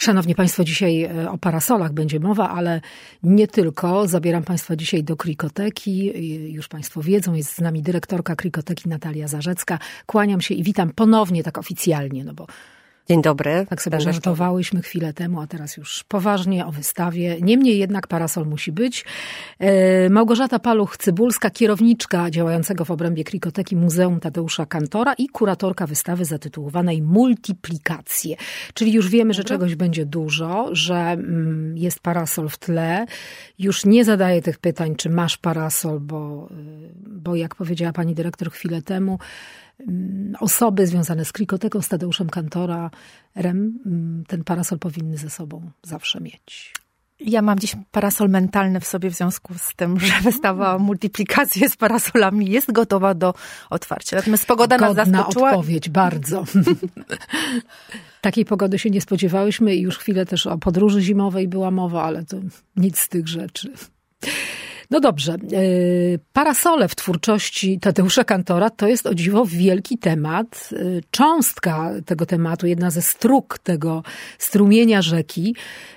Szanowni Państwo, dzisiaj o parasolach będzie mowa, ale nie tylko. Zabieram Państwa dzisiaj do Krikoteki. Już Państwo wiedzą, jest z nami dyrektorka Krikoteki Natalia Zarzecka. Kłaniam się i witam ponownie tak oficjalnie, no bo dzień dobry. Tak sobie żartowałyśmy chwilę temu, a teraz już poważnie o wystawie. Niemniej jednak parasol musi być. Małgorzata Paluch-Cybulska, kierowniczka działającego w obrębie Krikoteki Muzeum Tadeusza Kantora i kuratorka wystawy zatytułowanej Multiplikacje. Czyli już wiemy, że czegoś będzie dużo, że jest parasol w tle. Już nie zadaję tych pytań, czy masz parasol, bo jak powiedziała pani dyrektor chwilę temu, osoby związane z Krikoteką, z Tadeuszem Kantorem, ten parasol powinny ze sobą zawsze mieć. Ja mam dziś parasol mentalny w sobie w związku z tym, że wystawa Multiplikacje z parasolami jest gotowa do otwarcia. Natomiast pogoda nas zaskoczyła. Godna odpowiedź, bardzo. Takiej pogody się nie spodziewałyśmy i już chwilę też o podróży zimowej była mowa, ale to nic z tych rzeczy. No dobrze, parasole w twórczości Tadeusza Kantora to jest o dziwo wielki temat, cząstka tego tematu, jedna ze stróg tego strumienia rzeki.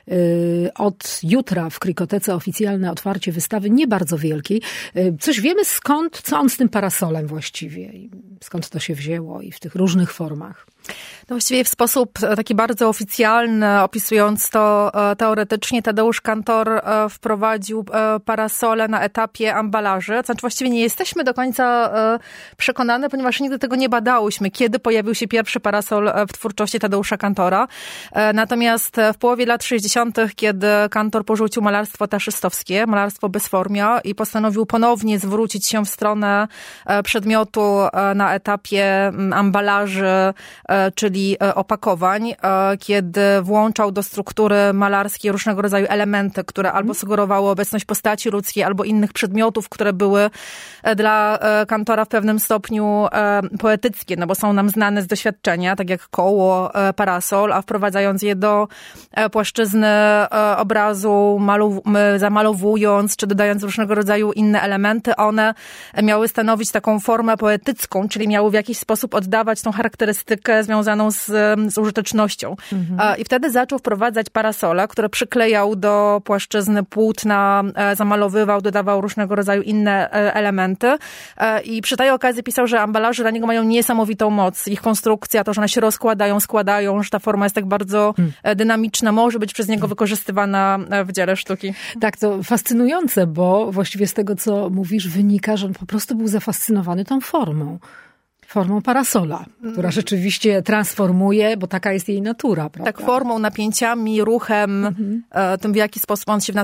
Od jutra w Krikotece oficjalne otwarcie wystawy, nie bardzo wielkiej. Coś wiemy co on z tym parasolem właściwie, skąd to się wzięło i w tych różnych formach. No właściwie w sposób taki bardzo oficjalny, opisując to teoretycznie, Tadeusz Kantor wprowadził parasole na etapie ambalaży. Znaczy właściwie nie jesteśmy do końca przekonane, ponieważ nigdy tego nie badałyśmy, kiedy pojawił się pierwszy parasol w twórczości Tadeusza Kantora. Natomiast w połowie lat 60., kiedy Kantor porzucił malarstwo taszystowskie, malarstwo bez formia i postanowił ponownie zwrócić się w stronę przedmiotu na etapie ambalaży, czyli opakowań, kiedy włączał do struktury malarskiej różnego rodzaju elementy, które albo sugerowały obecność postaci ludzkiej, albo innych przedmiotów, które były dla Kantora w pewnym stopniu poetyckie, no bo są nam znane z doświadczenia, tak jak koło, parasol, a wprowadzając je do płaszczyzny obrazu, zamalowując, czy dodając różnego rodzaju inne elementy, one miały stanowić taką formę poetycką, czyli miały w jakiś sposób oddawać tą charakterystykę związaną z użytecznością. I wtedy zaczął wprowadzać parasole, które przyklejał do płaszczyzny płótna, zamalowywał, dodawał różnego rodzaju inne elementy. I przy tej okazji pisał, że ambalaże dla niego mają niesamowitą moc. Ich konstrukcja, to, że one się rozkładają, składają, że ta forma jest tak bardzo dynamiczna, może być przez niego wykorzystywana w dziele sztuki. Tak, to fascynujące, bo właściwie z tego, co mówisz, wynika, że on po prostu był zafascynowany tą formą parasola, która rzeczywiście transformuje, bo taka jest jej natura, prawda? Tak, formą, napięciami, ruchem, tym w jaki sposób on się w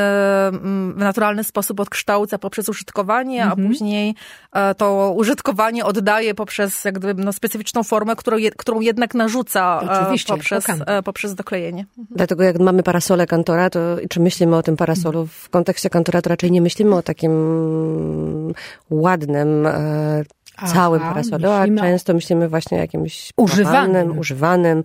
naturalny sposób odkształca poprzez użytkowanie, a później to użytkowanie oddaje poprzez jak gdyby specyficzną formę, którą jednak narzuca poprzez doklejenie. Dlatego jak mamy parasole Kantora, to czy myślimy o tym parasolu w kontekście Kantora, to raczej nie myślimy o takim ładnym całym parasolu, a często myślimy właśnie o jakimś używanym.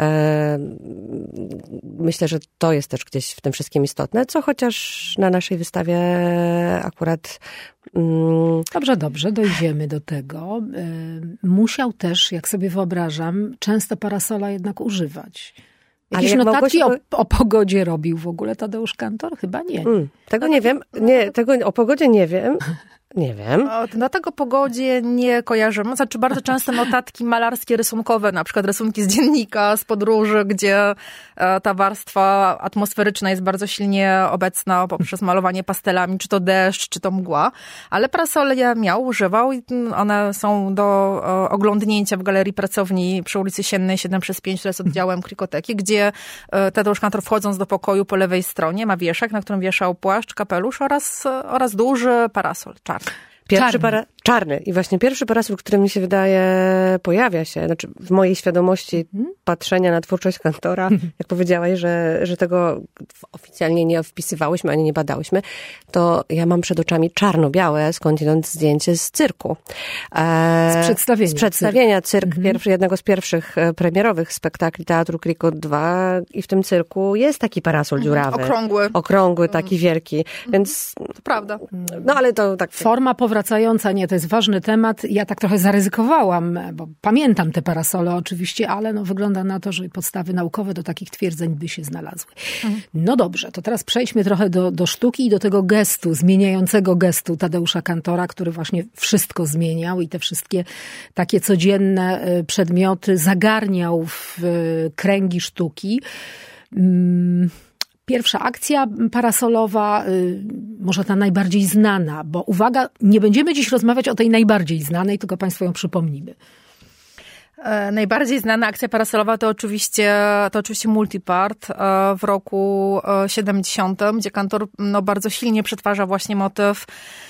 Myślę, że to jest też gdzieś w tym wszystkim istotne, co chociaż na naszej wystawie akurat... Dobrze, dojdziemy do tego. Musiał też, jak sobie wyobrażam, często parasola jednak używać. Jakieś notatki o pogodzie robił w ogóle Tadeusz Kantor? Chyba nie. Tego nie wiem. Tego o pogodzie nie wiem. Nie wiem. No tego pogodzie nie kojarzymy. Znaczy bardzo często notatki malarskie, rysunkowe, na przykład rysunki z dziennika, z podróży, gdzie ta warstwa atmosferyczna jest bardzo silnie obecna poprzez malowanie pastelami, czy to deszcz, czy to mgła. Ale parasole używał i one są do oglądnięcia w Galerii Pracowni przy ulicy Siennej 7/5, która jest oddziałem Krikoteki, gdzie Tadeusz Kantor, wchodząc do pokoju po lewej stronie, ma wieszak, na którym wieszał płaszcz, kapelusz oraz duży parasol czarny. Czarny. I właśnie pierwszy parasol, który mi się wydaje pojawia się, znaczy w mojej świadomości patrzenia na twórczość Kantora, jak powiedziałaś, że tego oficjalnie nie wpisywałyśmy, ani nie badałyśmy, to ja mam przed oczami czarno-białe, skądinąd zdjęcie z cyrku. Z przedstawienia cyrk jednego z pierwszych premierowych spektakli Teatru Krikot 2 i w tym cyrku jest taki parasol dziurawy. Okrągły, taki wielki, więc... To prawda. No ale to tak... Forma powracająca, nie, to jest ważny temat. Ja tak trochę zaryzykowałam, bo pamiętam te parasole oczywiście, ale no wygląda na to, że podstawy naukowe do takich twierdzeń by się znalazły. No dobrze, to teraz przejdźmy trochę do sztuki i do tego gestu, zmieniającego gestu Tadeusza Kantora, który właśnie wszystko zmieniał i te wszystkie takie codzienne przedmioty zagarniał w kręgi sztuki. Pierwsza akcja parasolowa, może ta najbardziej znana, bo uwaga, nie będziemy dziś rozmawiać o tej najbardziej znanej, tylko Państwu ją przypomnimy. Najbardziej znana akcja parasolowa to oczywiście Multipart w roku 70, gdzie Kantor bardzo silnie przetwarza właśnie motyw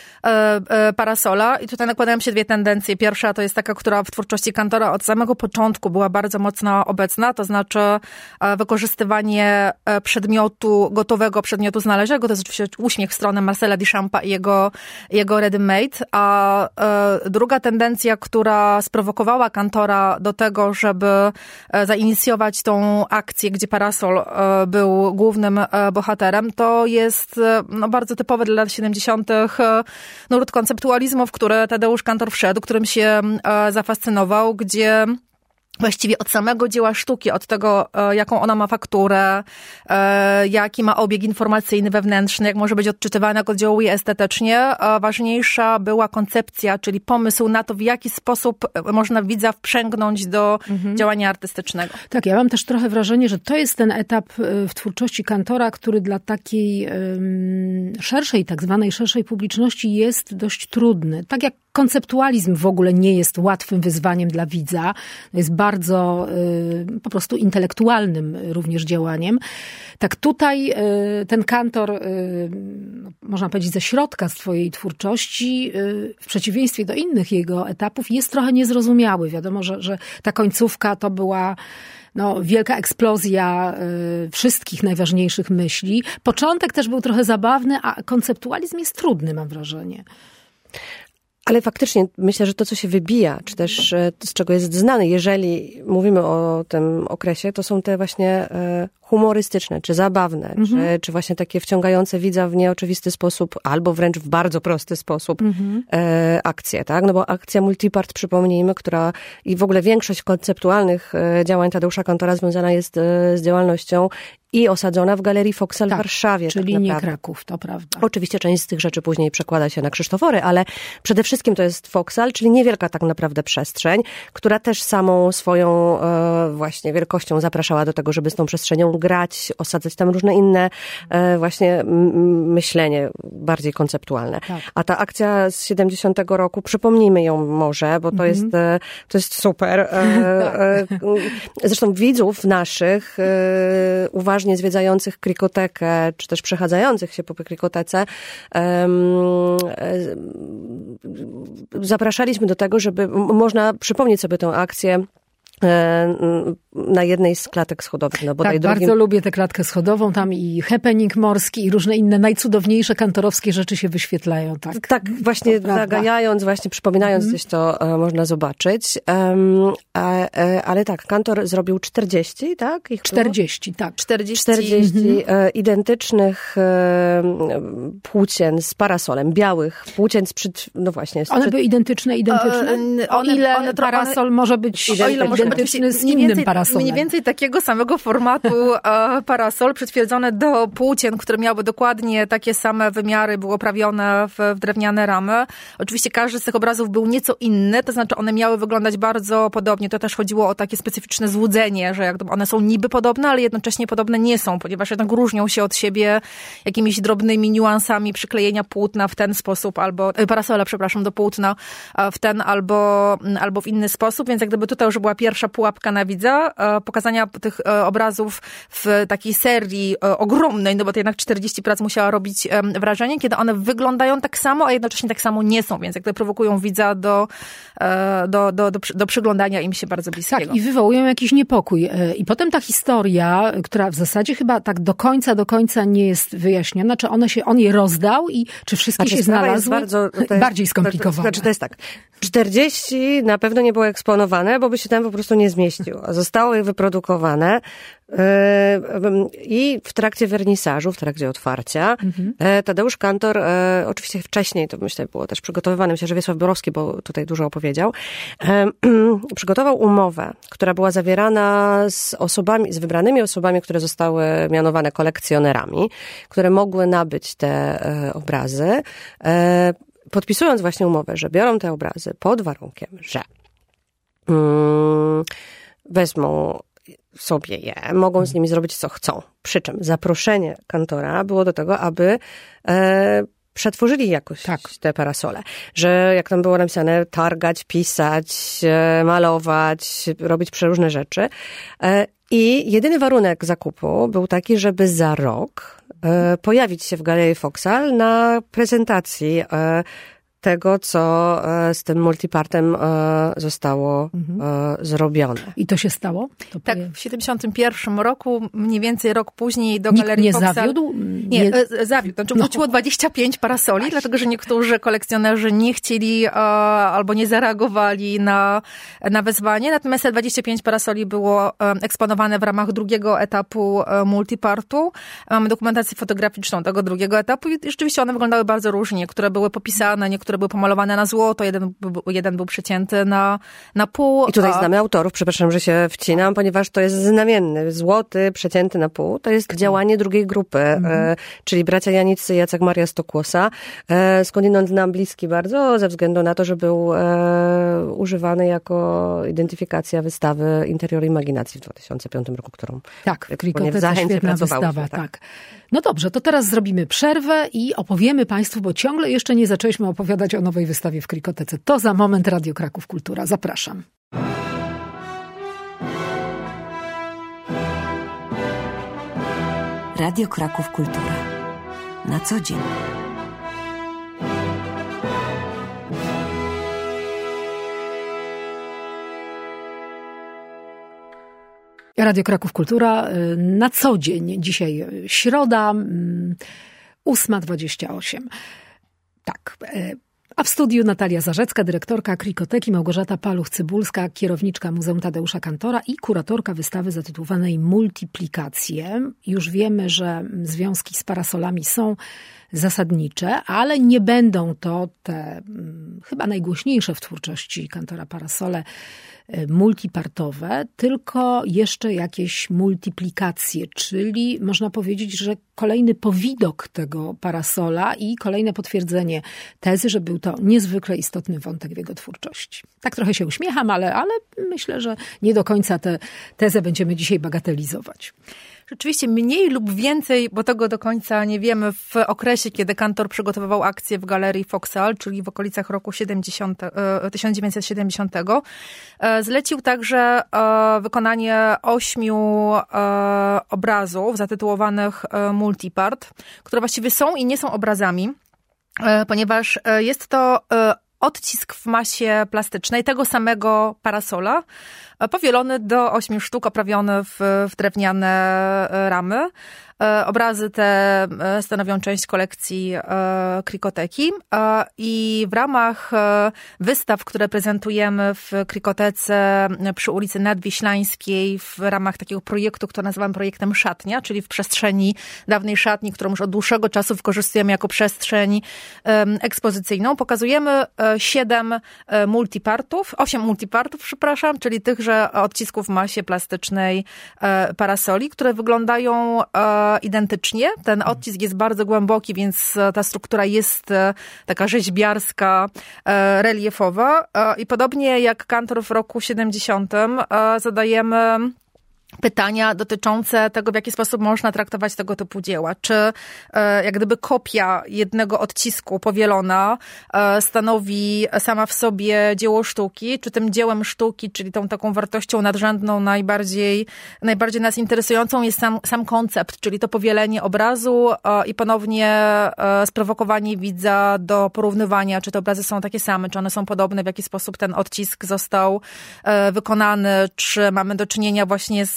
parasola i tutaj nakładają się dwie tendencje. Pierwsza to jest taka, która w twórczości Kantora od samego początku była bardzo mocno obecna, to znaczy wykorzystywanie gotowego przedmiotu znalezionego. To jest oczywiście uśmiech w stronę Marcela Duchampa i jego ready-made. A druga tendencja, która sprowokowała Kantora do tego, żeby zainicjować tą akcję, gdzie parasol był głównym bohaterem, to jest bardzo typowe dla lat 70. nurt konceptualizmu, w który Tadeusz Kantor wszedł, którym się zafascynował, gdzie właściwie od samego dzieła sztuki, od tego, jaką ona ma fakturę, jaki ma obieg informacyjny wewnętrzny, jak może być odczytywany, jak oddziałuje estetycznie, ważniejsza była koncepcja, czyli pomysł na to, w jaki sposób można widza wprzęgnąć do działania artystycznego. Tak, ja mam też trochę wrażenie, że to jest ten etap w twórczości Kantora, który dla takiej szerszej, tak zwanej szerszej publiczności jest dość trudny. Tak jak konceptualizm w ogóle nie jest łatwym wyzwaniem dla widza. Jest bardzo po prostu intelektualnym również działaniem. Tak tutaj ten Kantor, można powiedzieć ze środka swojej twórczości, w przeciwieństwie do innych jego etapów, jest trochę niezrozumiały. Wiadomo, że ta końcówka to była wielka eksplozja wszystkich najważniejszych myśli. Początek też był trochę zabawny, a konceptualizm jest trudny, mam wrażenie. Ale faktycznie myślę, że to, co się wybija, czy też z czego jest znany, jeżeli mówimy o tym okresie, to są te właśnie humorystyczne, czy zabawne, czy właśnie takie wciągające widza w nieoczywisty sposób, albo wręcz w bardzo prosty sposób akcje, tak? No bo akcja Multipart, przypomnijmy, która i w ogóle większość konceptualnych działań Tadeusza Kantora związana jest z działalnością i osadzona w Galerii Foksal w Warszawie. Czyli tak nie Kraków, to prawda. Oczywiście część z tych rzeczy później przekłada się na Krzysztofory, ale przede wszystkim to jest Foksal, czyli niewielka tak naprawdę przestrzeń, która też samą swoją właśnie wielkością zapraszała do tego, żeby z tą przestrzenią grać, osadzać tam różne inne właśnie myślenie bardziej konceptualne. Tak. A ta akcja z 70 roku, przypomnijmy ją może, bo to jest super. Zresztą widzów naszych uważnie zwiedzających Krikotekę, czy też przechadzających się po Krikotece, zapraszaliśmy do tego, żeby można przypomnieć sobie tę akcję na jednej z klatek schodowych. No tak, bardzo lubię tę klatkę schodową. Tam i happening morski i różne inne najcudowniejsze kantorowskie rzeczy się wyświetlają. Tak właśnie zagajając, właśnie przypominając gdzieś to można zobaczyć. Ale tak, Kantor zrobił 40, tak? 40, tak. 40 identycznych płócien z parasolem, białych płócien no właśnie. One były identyczne? O ile parasol może być identyczny z innym parasolem. Mniej więcej takiego samego formatu parasol przytwierdzone do płócien, które miały dokładnie takie same wymiary, były oprawione w drewniane ramy. Oczywiście każdy z tych obrazów był nieco inny, to znaczy one miały wyglądać bardzo podobnie. To też chodziło o takie specyficzne złudzenie, że jakby one są niby podobne, ale jednocześnie podobne nie są, ponieważ jednak różnią się od siebie jakimiś drobnymi niuansami przyklejenia płótna w ten sposób, parasola, do płótna w ten albo w inny sposób, więc jak gdyby tutaj już była pierwsza pułapka na widza, pokazania tych obrazów w takiej serii ogromnej, no bo to jednak 40 prac musiała robić wrażenie, kiedy one wyglądają tak samo, a jednocześnie tak samo nie są, więc jakby prowokują widza do przyglądania im się bardzo bliskiego. Tak, i wywołują jakiś niepokój. I potem ta historia, która w zasadzie chyba tak do końca nie jest wyjaśniona, czy on je rozdał i czy wszystkie się znalazły? Jest bardziej skomplikowana. To jest tak. 40 na pewno nie było eksponowane, bo by się tam po prostu nie zmieściło. Zostało wyprodukowane i w trakcie wernisażu, w trakcie otwarcia Tadeusz Kantor, oczywiście wcześniej, to myślę było też przygotowywane, myślę, że Wiesław Borowski, bo tutaj dużo opowiedział, przygotował umowę, która była zawierana z wybranymi osobami, które zostały mianowane kolekcjonerami, które mogły nabyć te obrazy, podpisując właśnie umowę, że biorą te obrazy pod warunkiem, że wezmą sobie je, mogą z nimi zrobić co chcą. Przy czym zaproszenie Kantora było do tego, aby przetworzyli jakoś te parasole. Że jak tam było napisane, targać, pisać, malować, robić przeróżne rzeczy. I jedyny warunek zakupu był taki, żeby za rok pojawić się w Galerii Vauxhall na prezentacji tego, co z tym multipartem zostało zrobione. I to się stało? Tak, w 71 roku, mniej więcej rok później do Galerii Vauxhall. Zawiódł? Nie, zawiódł. Znaczy wróciło 25 parasoli, dlatego że niektórzy kolekcjonerzy nie chcieli albo nie zareagowali na wezwanie. Natomiast te 25 parasoli było eksponowane w ramach drugiego etapu multipartu. Mamy dokumentację fotograficzną tego drugiego etapu i rzeczywiście one wyglądały bardzo różnie. Niektóre były popisane, niektóre były pomalowane na złoto, jeden był przecięty na pół. I tutaj znamy autorów, przepraszam, że się wcinam, ponieważ to jest znamienny. Złoty, przecięty na pół, to jest działanie drugiej grupy, czyli bracia Janiccy i Jacek Maria Stokłosa. Skądinąd nam bliski bardzo, ze względu na to, że był używany jako identyfikacja wystawy Interior Imaginacji w 2005 roku, którą w Krikotece świetna wystawa, tak. No dobrze, to teraz zrobimy przerwę i opowiemy Państwu, bo ciągle jeszcze nie zaczęliśmy opowiadać o nowej wystawie w Krikotece. To za moment Radio Kraków Kultura. Zapraszam. Radio Kraków Kultura. Na co dzień. Radio Kraków Kultura na co dzień. Dzisiaj środa, 8:28. Tak. A w studiu Natalia Zarzecka, dyrektorka Krikoteki, Małgorzata Paluch-Cybulska, kierowniczka Muzeum Tadeusza Kantora i kuratorka wystawy zatytułowanej Multiplikacje. Już wiemy, że związki z parasolami są zasadnicze, ale nie będą to te chyba najgłośniejsze w twórczości Kantora parasole multipartowe, tylko jeszcze jakieś multiplikacje, czyli można powiedzieć, że kolejny powidok tego parasola i kolejne potwierdzenie tezy, że był to niezwykle istotny wątek w jego twórczości. Tak trochę się uśmiecham, ale myślę, że nie do końca tę tezę będziemy dzisiaj bagatelizować. Rzeczywiście mniej lub więcej, bo tego do końca nie wiemy, w okresie, kiedy Kantor przygotowywał akcję w Galerii Vauxhall, czyli w okolicach roku 1970, zlecił także wykonanie 8 obrazów zatytułowanych Multipart, które właściwie są i nie są obrazami, ponieważ jest to odcisk w masie plastycznej tego samego parasola, powielony do 8 sztuk, oprawiony w drewniane ramy. Obrazy te stanowią część kolekcji Krikoteki i w ramach wystaw, które prezentujemy w Krikotece przy ulicy Nadwiślańskiej w ramach takiego projektu, który nazywamy projektem Szatnia, czyli w przestrzeni dawnej szatni, którą już od dłuższego czasu wykorzystujemy jako przestrzeń ekspozycyjną, pokazujemy 8 multipartów, czyli tychże odcisków w masie plastycznej parasoli, które wyglądają identycznie. Ten odcisk jest bardzo głęboki, więc ta struktura jest taka rzeźbiarska, reliefowa. I podobnie jak Kantor w roku 70 zadajemy pytania dotyczące tego, w jaki sposób można traktować tego typu dzieła. Czy jak gdyby kopia jednego odcisku powielona stanowi sama w sobie dzieło sztuki, czy tym dziełem sztuki, czyli tą taką wartością nadrzędną, najbardziej nas interesującą jest sam koncept, czyli to powielenie obrazu i ponownie sprowokowanie widza do porównywania, czy te obrazy są takie same, czy one są podobne, w jaki sposób ten odcisk został wykonany, czy mamy do czynienia właśnie z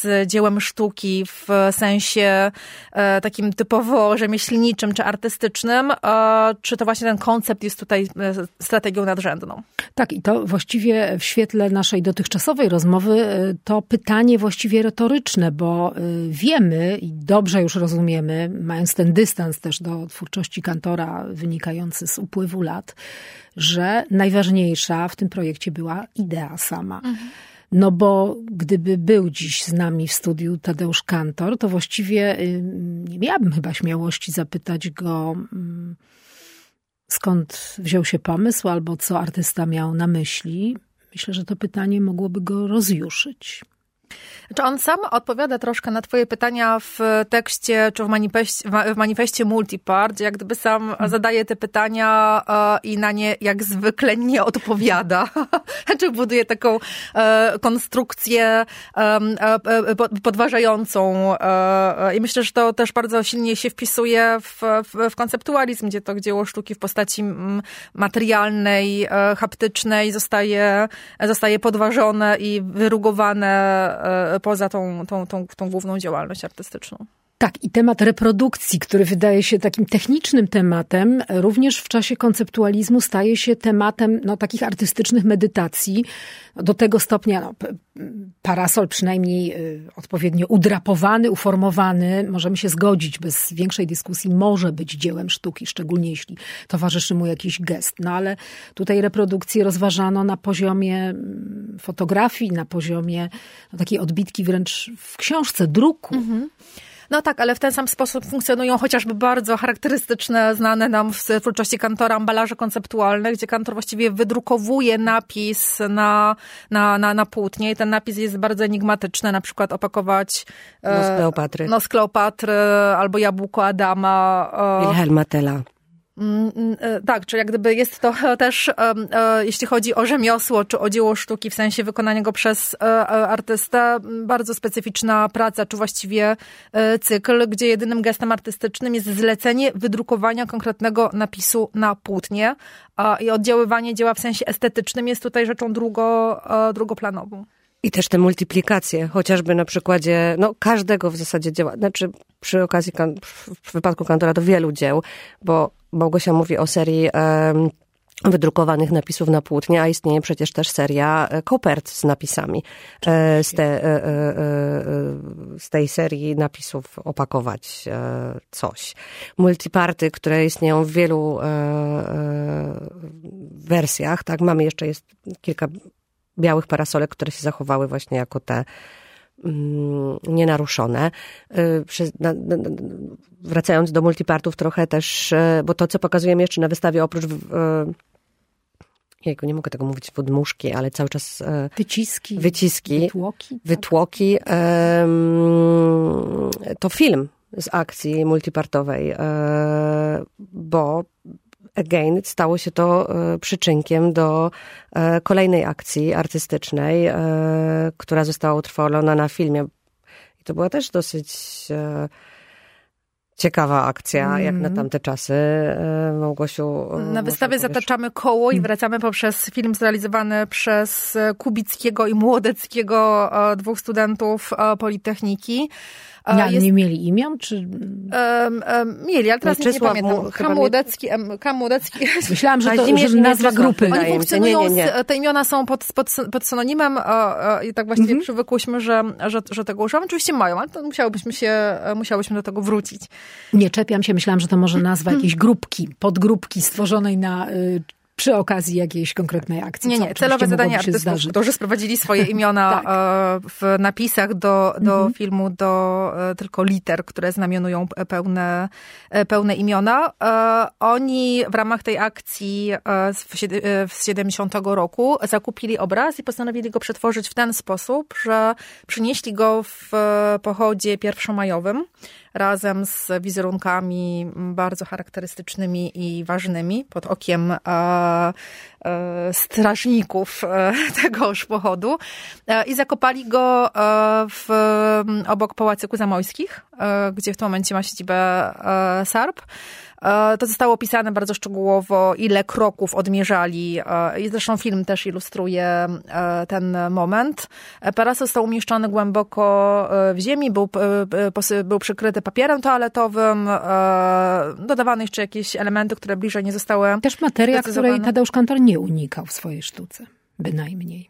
z dziełem sztuki w sensie takim typowo rzemieślniczym czy artystycznym, czy to właśnie ten koncept jest tutaj strategią nadrzędną? Tak, i to właściwie w świetle naszej dotychczasowej rozmowy to pytanie właściwie retoryczne, bo wiemy i dobrze już rozumiemy, mając ten dystans też do twórczości Kantora wynikający z upływu lat, że najważniejsza w tym projekcie była idea sama. No bo gdyby był dziś z nami w studiu Tadeusz Kantor, to właściwie nie miałabym chyba śmiałości zapytać go, skąd wziął się pomysł albo co artysta miał na myśli. Myślę, że to pytanie mogłoby go rozjuszyć. Czy on sam odpowiada troszkę na twoje pytania w tekście, czy w manifestie Multipart, jak gdyby sam zadaje te pytania i na nie jak zwykle nie odpowiada. Czy buduje taką konstrukcję podważającą. I myślę, że to też bardzo silnie się wpisuje w konceptualizm, gdzie to dzieło sztuki w postaci materialnej, haptycznej zostaje podważone i wyrugowane poza tą główną działalność artystyczną. Tak, i temat reprodukcji, który wydaje się takim technicznym tematem, również w czasie konceptualizmu staje się tematem takich artystycznych medytacji. Do tego stopnia parasol przynajmniej odpowiednio udrapowany, uformowany, możemy się zgodzić, bez większej dyskusji może być dziełem sztuki, szczególnie jeśli towarzyszy mu jakiś gest. No ale tutaj reprodukcję rozważano na poziomie fotografii, na poziomie takiej odbitki wręcz w książce, druku. No tak, ale w ten sam sposób funkcjonują chociażby bardzo charakterystyczne, znane nam w twórczości Kantora ambalaże konceptualne, gdzie Kantor właściwie wydrukowuje napis na płótnie i ten napis jest bardzo enigmatyczny, na przykład opakować Nos Kleopatry albo Jabłko Adama. Wilhelma Tella. Tak, czy jak gdyby jest to też, jeśli chodzi o rzemiosło, czy o dzieło sztuki, w sensie wykonania go przez artystę, bardzo specyficzna praca, czy właściwie cykl, gdzie jedynym gestem artystycznym jest zlecenie wydrukowania konkretnego napisu na płótnie i oddziaływanie dzieła w sensie estetycznym jest tutaj rzeczą drugoplanową. I też te multiplikacje, chociażby na przykładzie każdego w zasadzie dzieła, znaczy przy okazji, w wypadku Kantora to wielu dzieł, bo Małgosia mówi o serii wydrukowanych napisów na płótnie, a istnieje przecież też seria kopert z napisami. Z tej serii napisów opakować coś. Multiparty, które istnieją w wielu wersjach, tak, mamy jeszcze jest kilka białych parasolek, które się zachowały właśnie jako te nienaruszone. Wracając do multipartów trochę też, bo to, co pokazujemy jeszcze na wystawie, oprócz nie mogę tego mówić podmuszki, ale cały czas wyciski, wytłoki. To film z akcji multipartowej, bo Again stało się to przyczynkiem do kolejnej akcji artystycznej, która została utrwalona na filmie. I to była też dosyć ciekawa akcja, jak na tamte czasy. Małgosiu... Na wystawie zataczamy koło i wracamy poprzez film zrealizowany przez Kubickiego i Młodeckiego, dwóch studentów Politechniki. Nie mieli imion, czy... Mieli, ale teraz nie pamiętam. Kamłodecki. Myślałam, że to nazwa grupy. Oni funkcjonują, te imiona są pod synonimem i tak właściwie przywykłyśmy, że tego używam. Oczywiście mają, ale to musiałyśmy do tego wrócić. Nie czepiam się, myślałam, że to może nazwa jakiejś grupki, podgrupki stworzonej przy okazji jakiejś konkretnej akcji. Nie, celowe zadanie artystów, którzy sprowadzili swoje imiona w napisach do filmu, do tylko liter, które znamionują pełne imiona. Oni w ramach tej akcji z 70 roku zakupili obraz i postanowili go przetworzyć w ten sposób, że przynieśli go w pochodzie pierwszomajowym razem z wizerunkami bardzo charakterystycznymi i ważnymi pod okiem strażników tegoż pochodu i zakopali go obok Pałacyku Zamojskich, gdzie w tym momencie ma siedzibę SARP. To zostało opisane bardzo szczegółowo, ile kroków odmierzali. I zresztą film też ilustruje ten moment. Parasol został umieszczony głęboko w ziemi, był przykryty papierem toaletowym, dodawane jeszcze jakieś elementy, które bliżej nie zostały też materia, której Tadeusz Kantor nie unikał w swojej sztuce. Bynajmniej.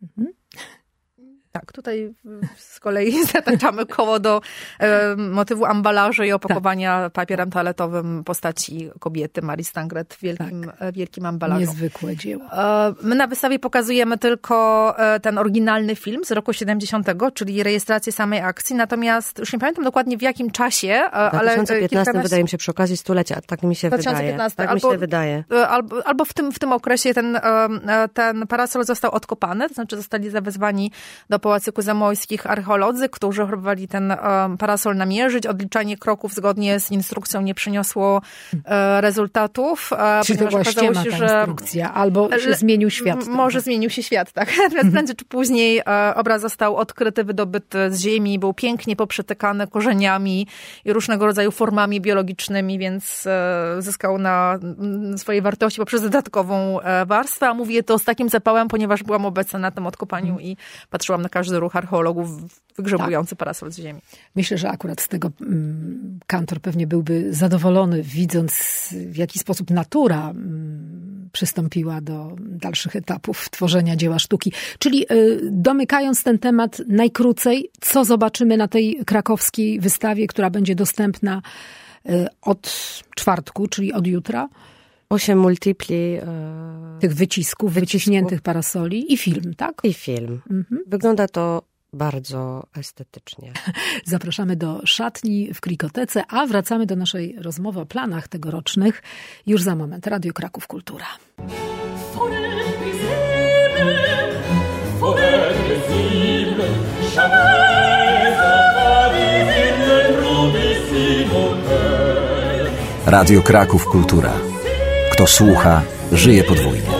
Tak, tutaj z kolei zataczamy koło do motywu ambalaży i opakowania papierem toaletowym postaci kobiety Marii Stangret w wielkim ambalażu. Niezwykłe dzieło. My na wystawie pokazujemy tylko ten oryginalny film z roku 70, czyli rejestrację samej akcji, natomiast już nie pamiętam dokładnie w jakim czasie, ale 2015 wydaje mi się przy okazji stulecia, tak mi się 2015, wydaje. Tak mi się wydaje. Albo w tym okresie ten parasol został odkopany, to znaczy zostali zawezwani do Pałacyku Zamojskich archeolodzy, którzy próbowali ten parasol namierzyć. Odliczanie kroków zgodnie z instrukcją nie przyniosło rezultatów. Czyli to była ściema ta instrukcja, albo się zmienił świat. Może zmienił się świat, tak. Natomiast prędzej czy później obraz został odkryty, wydobyty z ziemi, był pięknie poprzetykany korzeniami i różnego rodzaju formami biologicznymi, więc zyskał na swojej wartości poprzez dodatkową warstwę. A mówię to z takim zapałem, ponieważ byłam obecna na tym odkopaniu i patrzyłam na każdy ruch archeologów wygrzebujący parasol z ziemi. Myślę, że akurat z tego Kantor pewnie byłby zadowolony, widząc w jaki sposób natura przystąpiła do dalszych etapów tworzenia dzieła sztuki. Czyli domykając ten temat najkrócej, co zobaczymy na tej krakowskiej wystawie, która będzie dostępna od czwartku, czyli od jutra? 8 multipli tych wycisków, wyciśniętych parasoli i film, tak? I film. Wygląda to bardzo estetycznie. Zapraszamy do szatni w Krikotece, a wracamy do naszej rozmowy o planach tegorocznych już za moment. Radio Kraków Kultura. Radio Kraków Kultura. Kto słucha, żyje podwójnie.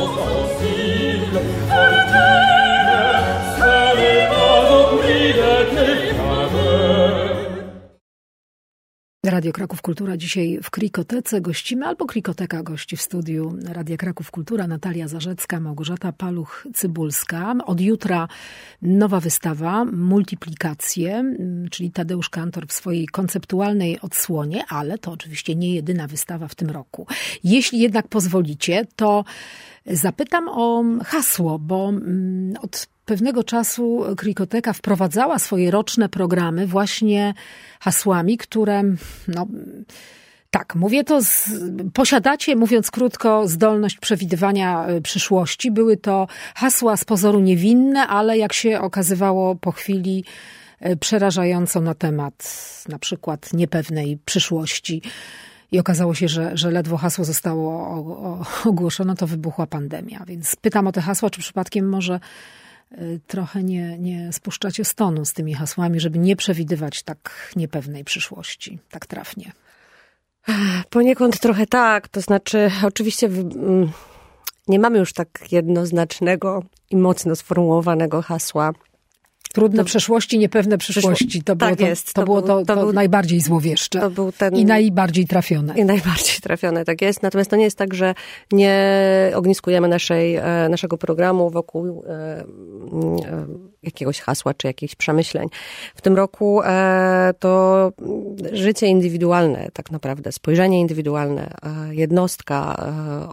Radio Kraków Kultura dzisiaj w Krikotece gościmy, albo Krikoteka gości w studiu Radia Kraków Kultura. Natalia Zarzecka, Małgorzata Paluch-Cybulska. Od jutra nowa wystawa, Multiplikacje, czyli Tadeusz Kantor w swojej konceptualnej odsłonie, ale to oczywiście nie jedyna wystawa w tym roku. Jeśli jednak pozwolicie, to zapytam o hasło, bo od pewnego czasu Krikoteka wprowadzała swoje roczne programy właśnie hasłami, które, tak, mówię to, posiadacie, mówiąc krótko, zdolność przewidywania przyszłości. Były to hasła z pozoru niewinne, ale jak się okazywało po chwili przerażająco na temat na niepewnej przyszłości. I okazało się, że ledwo hasło zostało ogłoszone, to wybuchła pandemia. Więc pytam o te hasła, czy przypadkiem może trochę nie spuszczacie stonu z tymi hasłami, żeby nie przewidywać tak niepewnej przyszłości, tak trafnie? Poniekąd trochę tak. To znaczy, oczywiście nie mamy już tak jednoznacznego i mocno sformułowanego hasła. Trudne przeszłości, niepewne przyszłości. To było to najbardziej złowieszcze. To był i najbardziej trafione. I najbardziej trafione, tak jest. Natomiast to nie jest tak, że nie ogniskujemy naszego programu wokół jakiegoś hasła czy jakichś przemyśleń. W tym roku to życie indywidualne tak naprawdę, spojrzenie indywidualne, jednostka,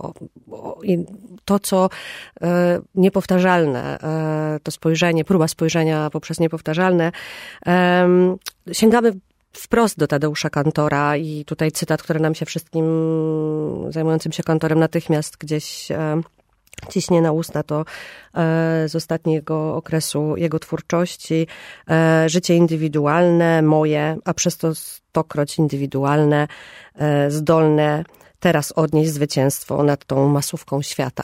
to co niepowtarzalne, to spojrzenie, próba spojrzenia poprzez niepowtarzalne. Sięgamy wprost do Tadeusza Kantora i tutaj cytat, który nam się wszystkim zajmującym się Kantorem natychmiast gdzieś ciśnie na usta, to z ostatniego okresu jego twórczości. Życie indywidualne, moje, a przez to stokroć indywidualne, zdolne teraz odnieść zwycięstwo nad tą masówką świata.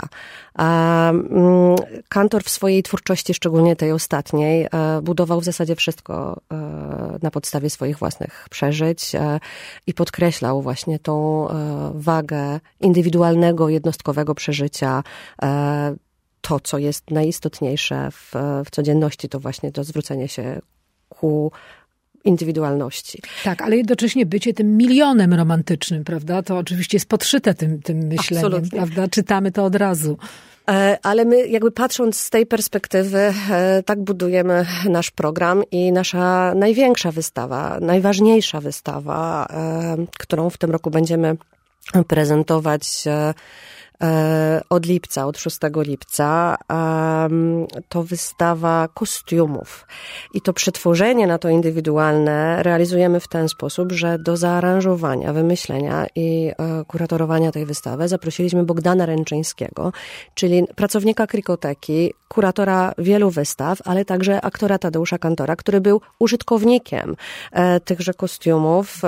Kantor w swojej twórczości, szczególnie tej ostatniej, budował w zasadzie wszystko na podstawie swoich własnych przeżyć i podkreślał właśnie tą wagę indywidualnego, jednostkowego przeżycia. To, co jest najistotniejsze w codzienności, to właśnie to zwrócenie się ku indywidualności. Tak, ale jednocześnie bycie tym milionem romantycznym, prawda? To oczywiście jest podszyte tym myśleniem, absolutnie, prawda? Czytamy to od razu. Ale my jakby patrząc z tej perspektywy, tak budujemy nasz program i nasza największa wystawa, najważniejsza wystawa, którą w tym roku będziemy prezentować od lipca, od 6 lipca, to wystawa kostiumów. I to przetworzenie na to indywidualne realizujemy w ten sposób, że do zaaranżowania, wymyślenia i kuratorowania tej wystawy zaprosiliśmy Bogdana Ręczyńskiego, czyli pracownika Krikoteki, kuratora wielu wystaw, ale także aktora Tadeusza Kantora, który był użytkownikiem tychże kostiumów,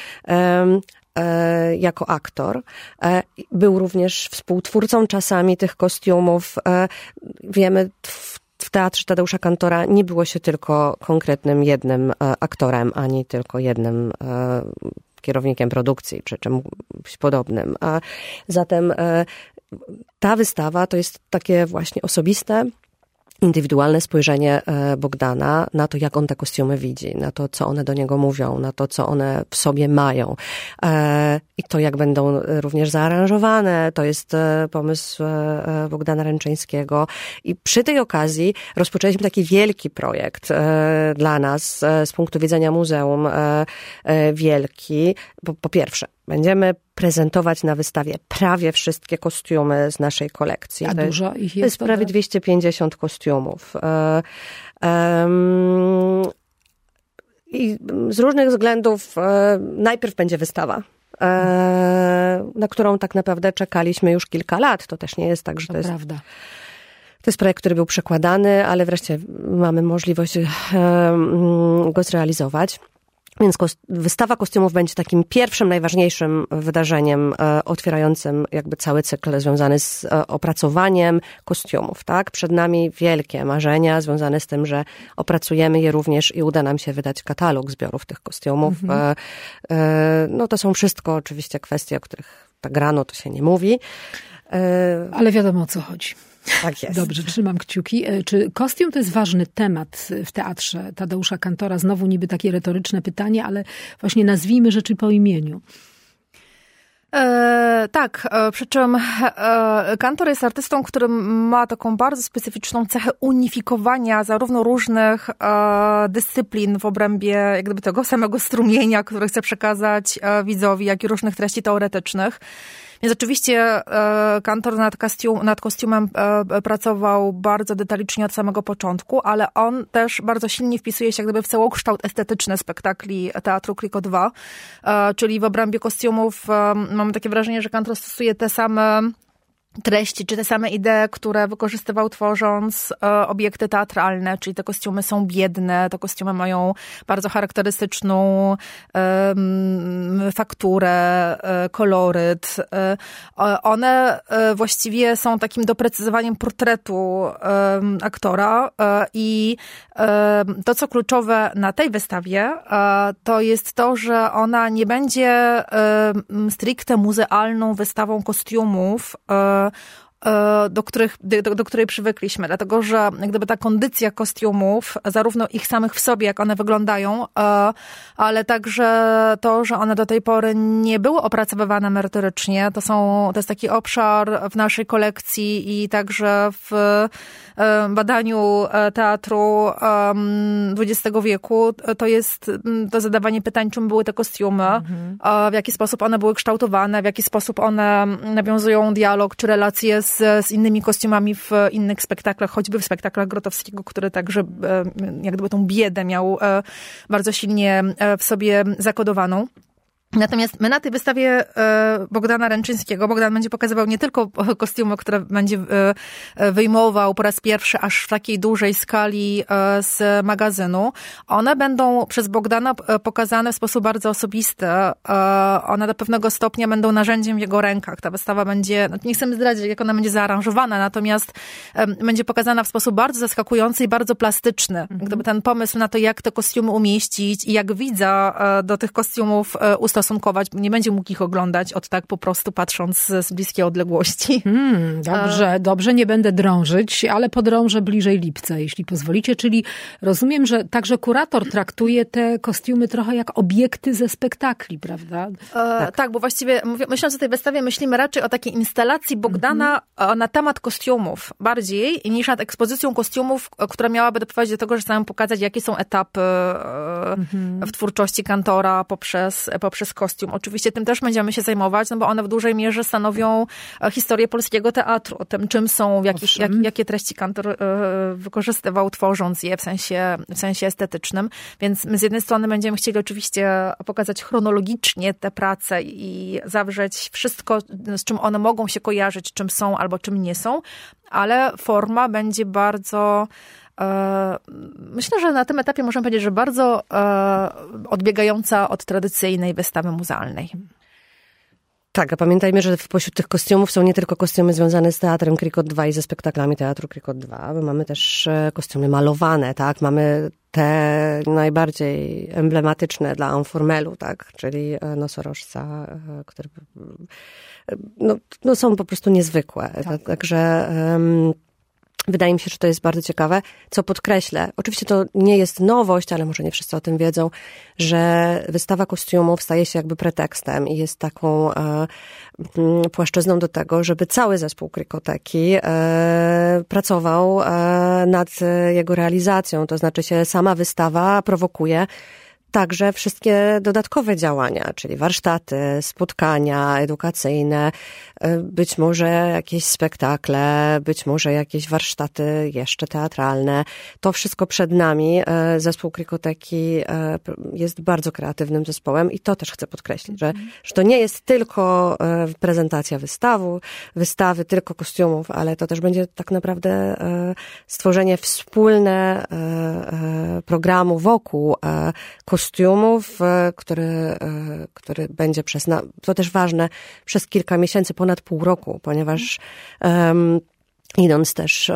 jako aktor. Był również współtwórcą czasami tych kostiumów. Wiemy, w Teatrze Tadeusza Kantora nie było się tylko konkretnym jednym aktorem, ani tylko jednym kierownikiem produkcji, czy czymś podobnym. Zatem ta wystawa to jest takie właśnie osobiste, indywidualne spojrzenie Bogdana na to, jak on te kostiumy widzi, na to, co one do niego mówią, na to, co one w sobie mają i to, jak będą również zaaranżowane. To jest pomysł Bogdana Ręczyńskiego. I przy tej okazji rozpoczęliśmy taki wielki projekt dla nas z punktu widzenia muzeum wielki. Po pierwsze, będziemy prezentować na wystawie prawie wszystkie kostiumy z naszej kolekcji. A dużo ich jest? To jest prawie 250 kostiumów. I z różnych względów najpierw będzie wystawa, na którą tak naprawdę czekaliśmy już kilka lat. To też nie jest tak, że to jest... Prawda. To jest projekt, który był przekładany, ale wreszcie mamy możliwość go zrealizować. Więc wystawa kostiumów będzie takim pierwszym, najważniejszym wydarzeniem otwierającym jakby cały cykl związany z opracowaniem kostiumów, tak? Przed nami wielkie marzenia związane z tym, że opracujemy je również i uda nam się wydać katalog zbiorów tych kostiumów. No to są wszystko oczywiście kwestie, o których tak rano to się nie mówi. Ale wiadomo, o co chodzi. Tak jest. Dobrze, trzymam kciuki. Czy kostium to jest ważny temat w Teatrze Tadeusza Kantora? Znowu niby takie retoryczne pytanie, ale właśnie nazwijmy rzeczy po imieniu. Tak, przy czym Kantor jest artystą, który ma taką bardzo specyficzną cechę unifikowania zarówno różnych dyscyplin w obrębie jak gdyby tego samego strumienia, który chce przekazać widzowi, jak i różnych treści teoretycznych. Więc oczywiście Kantor nad kostiumem pracował bardzo detalicznie od samego początku, ale on też bardzo silnie wpisuje się jak gdyby w całokształt estetyczny spektakli Teatru Kriko 2. Czyli w obrębie kostiumów mamy takie wrażenie, że Kantor stosuje te same treści, czy te same idee, które wykorzystywał tworząc obiekty teatralne, czyli te kostiumy są biedne, te kostiumy mają bardzo charakterystyczną fakturę, koloryt. One właściwie są takim doprecyzowaniem portretu aktora i to, co kluczowe na tej wystawie, to jest to, że ona nie będzie stricte muzealną wystawą kostiumów, do której przywykliśmy, dlatego że jak gdyby ta kondycja kostiumów, zarówno ich samych w sobie, jak one wyglądają, ale także to, że one do tej pory nie były opracowywane merytorycznie, to jest taki obszar w naszej kolekcji i także w badaniu teatru XX wieku, to jest to zadawanie pytań, czym były te kostiumy, w jaki sposób one były kształtowane, w jaki sposób one nawiązują dialog czy relacje z innymi kostiumami w innych spektaklach, choćby w spektaklach Grotowskiego, który także jak gdyby tą biedę miał bardzo silnie w sobie zakodowaną. Natomiast my na tej wystawie Bogdana Ręczyńskiego, Bogdan będzie pokazywał nie tylko kostiumy, które będzie wyjmował po raz pierwszy aż w takiej dużej skali z magazynu. One będą przez Bogdana pokazane w sposób bardzo osobisty. One do pewnego stopnia będą narzędziem w jego rękach. Ta wystawa będzie, nie chcemy zdradzić, jak ona będzie zaaranżowana, natomiast będzie pokazana w sposób bardzo zaskakujący i bardzo plastyczny. Gdyby ten pomysł na to, jak te kostiumy umieścić i jak widza do tych kostiumów ustosunkować, ustosunkować, nie będzie mógł ich oglądać po prostu patrząc z bliskiej odległości. Dobrze, nie będę drążyć, ale podrążę bliżej lipca, jeśli pozwolicie. Czyli rozumiem, że także kurator traktuje te kostiumy trochę jak obiekty ze spektakli, prawda? Tak, bo właściwie myśląc o tej wystawie, myślimy raczej o takiej instalacji Bogdana na temat kostiumów bardziej niż nad ekspozycją kostiumów, która miałaby doprowadzić do tego, że chcemy pokazać, jakie są etapy w twórczości kantora poprzez kostium. Oczywiście tym też będziemy się zajmować, no bo one w dużej mierze stanowią historię polskiego teatru, o tym, czym są, jakie treści kantor wykorzystywał, tworząc je w sensie estetycznym. Więc my z jednej strony będziemy chcieli oczywiście pokazać chronologicznie te prace i zawrzeć wszystko, z czym one mogą się kojarzyć, czym są albo czym nie są, ale forma będzie bardzo... Myślę, że na tym etapie możemy powiedzieć, że bardzo odbiegająca od tradycyjnej wystawy muzealnej. Tak, a pamiętajmy, że pośród tych kostiumów są nie tylko kostiumy związane z teatrem Krikot 2 i ze spektaklami teatru Krikot 2, bo mamy też kostiumy malowane, tak? Mamy te najbardziej emblematyczne dla Informelu, tak? Czyli nosorożca, które są po prostu niezwykłe. Tak. Także wydaje mi się, że to jest bardzo ciekawe, co podkreślę. Oczywiście to nie jest nowość, ale może nie wszyscy o tym wiedzą, że wystawa kostiumów staje się jakby pretekstem i jest taką płaszczyzną do tego, żeby cały zespół Krikoteki pracował nad jego realizacją. To znaczy się sama wystawa prowokuje także wszystkie dodatkowe działania, czyli warsztaty, spotkania edukacyjne, być może jakieś spektakle, być może jakieś warsztaty jeszcze teatralne. To wszystko przed nami. Zespół Krikoteki jest bardzo kreatywnym zespołem i to też chcę podkreślić, że to nie jest tylko prezentacja wystawy, tylko kostiumów, ale to też będzie tak naprawdę stworzenie wspólne programu wokół kostiumów, który będzie to też ważne, przez kilka miesięcy, ponad pół roku, ponieważ idąc też...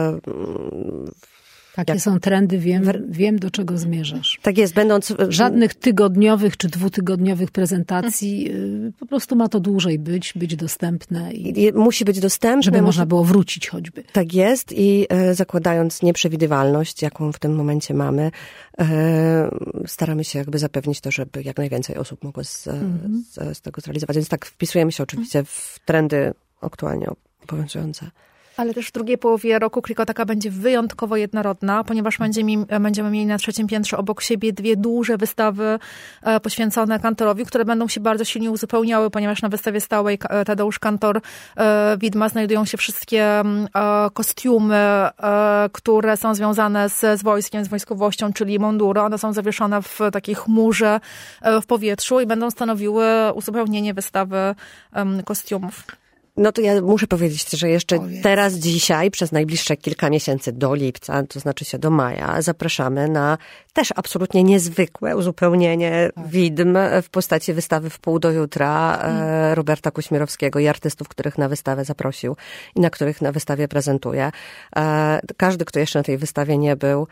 Takie są trendy, wiem do czego zmierzasz. Tak jest, będąc... Żadnych tygodniowych czy dwutygodniowych prezentacji, po prostu ma to dłużej być dostępne. I musi być dostępne. Żeby można było wrócić choćby. Tak jest i zakładając nieprzewidywalność, jaką w tym momencie mamy, staramy się jakby zapewnić to, żeby jak najwięcej osób mogło z tego zrealizować. Więc tak wpisujemy się oczywiście w trendy aktualnie obowiązujące. Ale też w drugiej połowie roku Krikoteka będzie wyjątkowo jednorodna, ponieważ będziemy mieli na trzecim piętrze obok siebie dwie duże wystawy poświęcone kantorowi, które będą się bardzo silnie uzupełniały, ponieważ na wystawie stałej Tadeusz Kantor Widma znajdują się wszystkie kostiumy, które są związane z wojskiem, z wojskowością, czyli mundury. One są zawieszone w takiej chmurze w powietrzu i będą stanowiły uzupełnienie wystawy kostiumów. No to ja muszę powiedzieć, że jeszcze teraz, dzisiaj, przez najbliższe kilka miesięcy do lipca, to znaczy się do maja, zapraszamy na też absolutnie niezwykłe uzupełnienie widm w postaci wystawy W pół do jutra Roberta Kuśmierowskiego i artystów, których na wystawę zaprosił i na których na wystawie prezentuje. Każdy, kto jeszcze na tej wystawie nie był,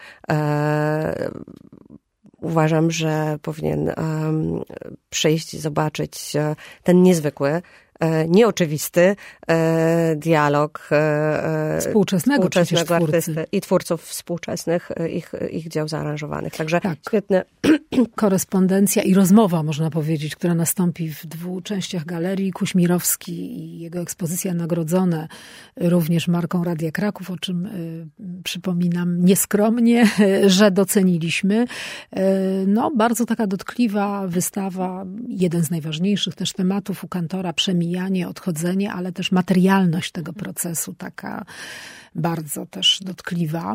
uważam, że powinien przyjść i zobaczyć ten niezwykły, nieoczywisty dialog współczesnego artysty i twórców współczesnych, ich dzieł zaaranżowanych. Także świetne. Korespondencja i rozmowa, można powiedzieć, która nastąpi w 2 częściach galerii. Kuśmirowski i jego ekspozycja nagrodzone również marką Radia Kraków, o czym przypominam nieskromnie, że doceniliśmy. No, bardzo taka dotkliwa wystawa, jeden z najważniejszych też tematów u Kantora, przemijanie, odchodzenie, ale też materialność tego procesu, taka bardzo też dotkliwa.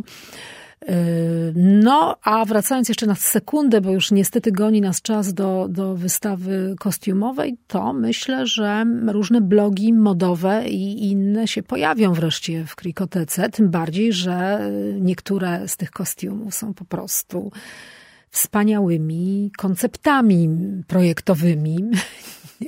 No, a wracając jeszcze na sekundę, bo już niestety goni nas czas do wystawy kostiumowej, to myślę, że różne blogi modowe i inne się pojawią wreszcie w Krikotece, tym bardziej, że niektóre z tych kostiumów są po prostu wspaniałymi konceptami projektowymi.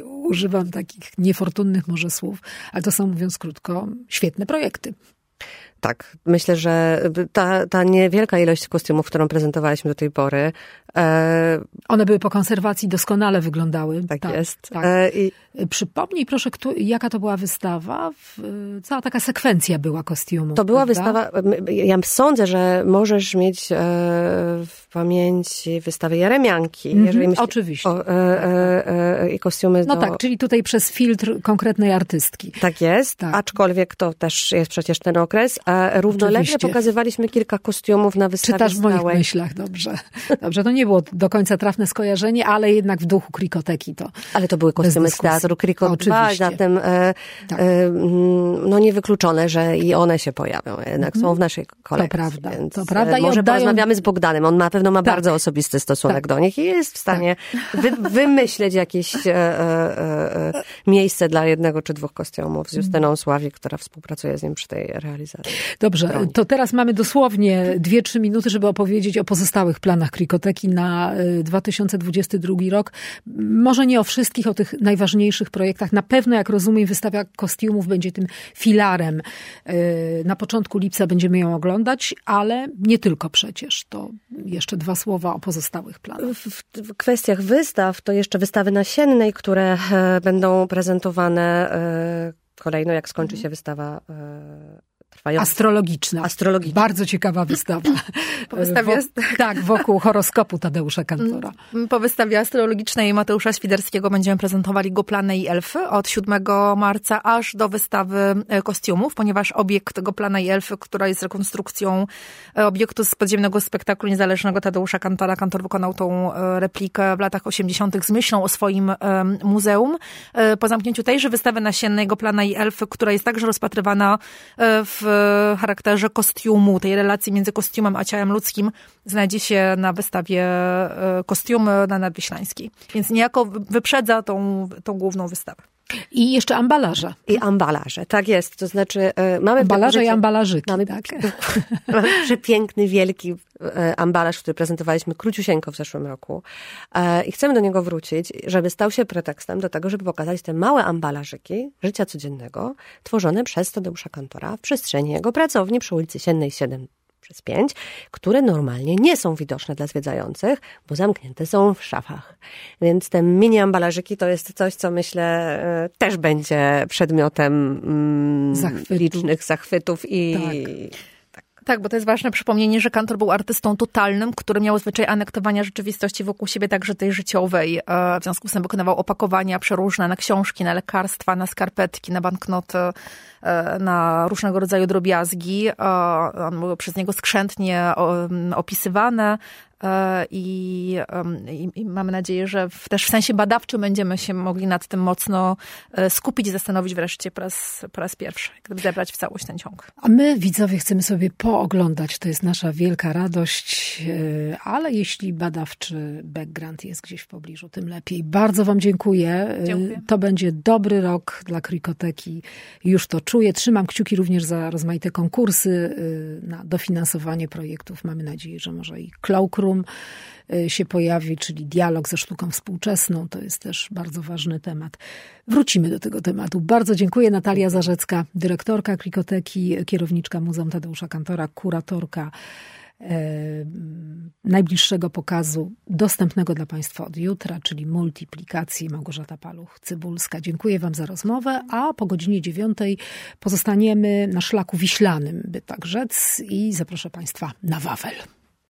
Używam takich niefortunnych może słów, ale to są, mówiąc krótko, świetne projekty. Tak. Myślę, że ta niewielka ilość kostiumów, którą prezentowaliśmy do tej pory. One były po konserwacji, doskonale wyglądały. Tak jest. Tak. Przypomnij proszę, jaka to była wystawa? Cała taka sekwencja była kostiumów. To była prawda? wystawa, ja sądzę, że możesz mieć w pamięci wystawę Jeremianki. Jeżeli myślisz oczywiście. I kostiumy No tak, czyli tutaj przez filtr konkretnej artystki. Tak jest, Tak. Aczkolwiek to też jest przecież ten okres. A równolegle Oczywiście. pokazywaliśmy kilka kostiumów na wystawie Czytasz w moich stałej. myślach, dobrze. Dobrze, to nie było do końca trafne skojarzenie, ale jednak w duchu Krikoteki to. Ale to były kostiumy z teatru Krikot 2, Oczywiście. zatem Tak. no niewykluczone, że i one się pojawią. Jednak są w naszej kolekcji. To prawda, Więc to prawda. I może oddają- porozmawiamy z Bogdanem. On na pewno ma Tak. bardzo osobisty stosunek Tak. do nich i jest w stanie wymyśleć jakieś miejsce dla jednego czy dwóch kostiumów z Justyną Sławik, która współpracuje z nim przy tej realizacji. Dobrze, to teraz mamy dosłownie 2-3 minuty, żeby opowiedzieć o pozostałych planach Krikoteki na 2022 rok. Może nie o wszystkich, o tych najważniejszych projektach. Na pewno, jak rozumiem, wystawa kostiumów będzie tym filarem. Na początku lipca będziemy ją oglądać, ale nie tylko przecież. To jeszcze 2 słowa o pozostałych planach. W kwestiach wystaw, to jeszcze wystawy nasiennej, które będą prezentowane kolejno, jak skończy się wystawa trwająca. Astrologiczna. Bardzo ciekawa wystawa. Po wystawie Tak, wokół horoskopu Tadeusza Kantora. Po wystawie astrologicznej Mateusza Świderskiego będziemy prezentowali Goplany i Elfy od 7 marca aż do wystawy kostiumów, ponieważ obiekt Goplana i Elfy, która jest rekonstrukcją obiektu z podziemnego spektaklu niezależnego Tadeusza Kantora. Kantor wykonał tą replikę w latach 80. z myślą o swoim muzeum. Po zamknięciu tejże wystawy nasiennej Goplana i Elfy, która jest także rozpatrywana w charakterze kostiumu, tej relacji między kostiumem a ciałem ludzkim, znajdzie się na wystawie Kostiumy na Nadwiślańskiej. Więc niejako wyprzedza tą główną wystawę. I jeszcze ambalaże. I ambalaże, tak jest. To znaczy mamy... Ambalaże i ambalażyki. Mamy, tak. mamy przepiękny, wielki ambalaż, który prezentowaliśmy króciusieńko w zeszłym roku. I chcemy do niego wrócić, żeby stał się pretekstem do tego, żeby pokazać te małe ambalażyki życia codziennego, tworzone przez Tadeusza Kantora w przestrzeni jego pracowni przy ulicy Siennej 7/5, które normalnie nie są widoczne dla zwiedzających, bo zamknięte są w szafach. Więc te mini ambalażyki to jest coś, co myślę też będzie przedmiotem licznych zachwytów i... Tak, bo to jest ważne przypomnienie, że Kantor był artystą totalnym, który miał zwyczaj anektowania rzeczywistości wokół siebie, także tej życiowej. W związku z tym wykonywał opakowania przeróżne na książki, na lekarstwa, na skarpetki, na banknoty, na różnego rodzaju drobiazgi. On był przez niego skrzętnie opisywane. I mamy nadzieję, że też w sensie badawczym będziemy się mogli nad tym mocno skupić i zastanowić wreszcie po raz pierwszy, gdyby zebrać w całość ten ciąg. A my, widzowie, chcemy sobie pooglądać. To jest nasza wielka radość, ale jeśli badawczy background jest gdzieś w pobliżu, tym lepiej. Bardzo wam dziękuję. Dziękuję. To będzie dobry rok dla Krikoteki. Już to czuję. Trzymam kciuki również za rozmaite konkursy na dofinansowanie projektów. Mamy nadzieję, że może i Cloakroom się pojawi, czyli dialog ze sztuką współczesną. To jest też bardzo ważny temat. Wrócimy do tego tematu. Bardzo dziękuję. Natalia Zarzecka, dyrektorka Krikoteki, kierowniczka Muzeum Tadeusza Kantora, kuratorka najbliższego pokazu dostępnego dla Państwa od jutra, czyli Multiplikacji, Małgorzata Paluch-Cybulska. Dziękuję Wam za rozmowę, a po godzinie 9 pozostaniemy na szlaku wiślanym, by tak rzec, i zaproszę Państwa na Wawel.